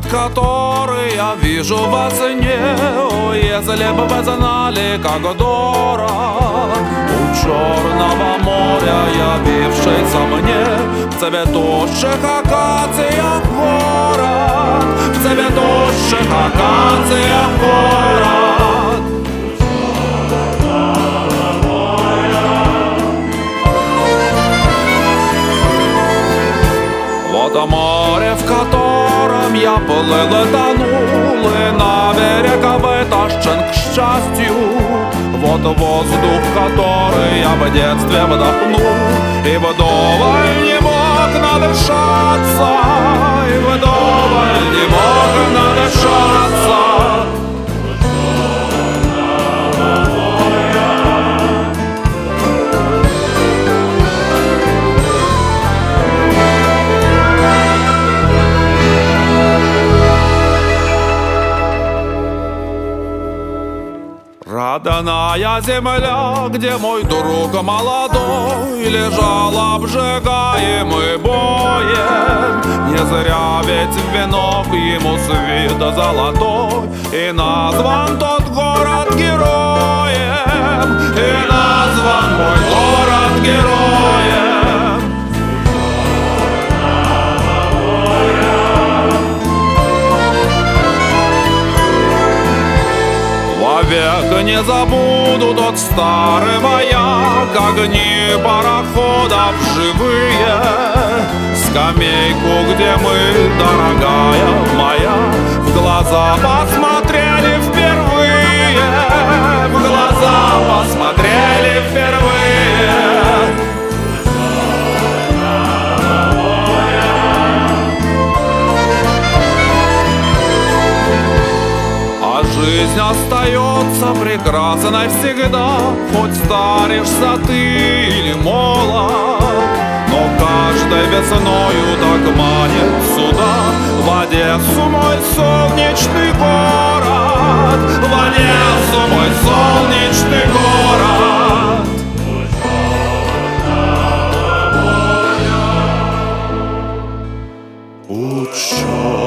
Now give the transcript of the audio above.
который я вижу во сне. О, если бы вы знали, как дорог у Черного моря явившийся мне в цветущих акациях город, в цветущих акациях город. Вот море, в котором я плыл и тонул, и на берег вытащен к счастью. Вот воздух, который я в детстве вдохнул, и вдоволь не мог надышаться, и вдоволь не мог надышаться. Родная земля, где мой друг молодой лежал обжигаемый боем. Не зря ведь венок ему свит золотой, и назван тот город героем, и назван мой город героем. Век не забуду тот старый маяк, огни пароходов живые, скамейку, где мы, дорогая моя, в глаза посмотрели впервые, в глаза посмотрели впервые. Жизнь остается прекрасной всегда, хоть старишься ты или молод. Но каждой весною так манит сюда, в Одессу мой солнечный город, в Одессу мой солнечный город. У Черного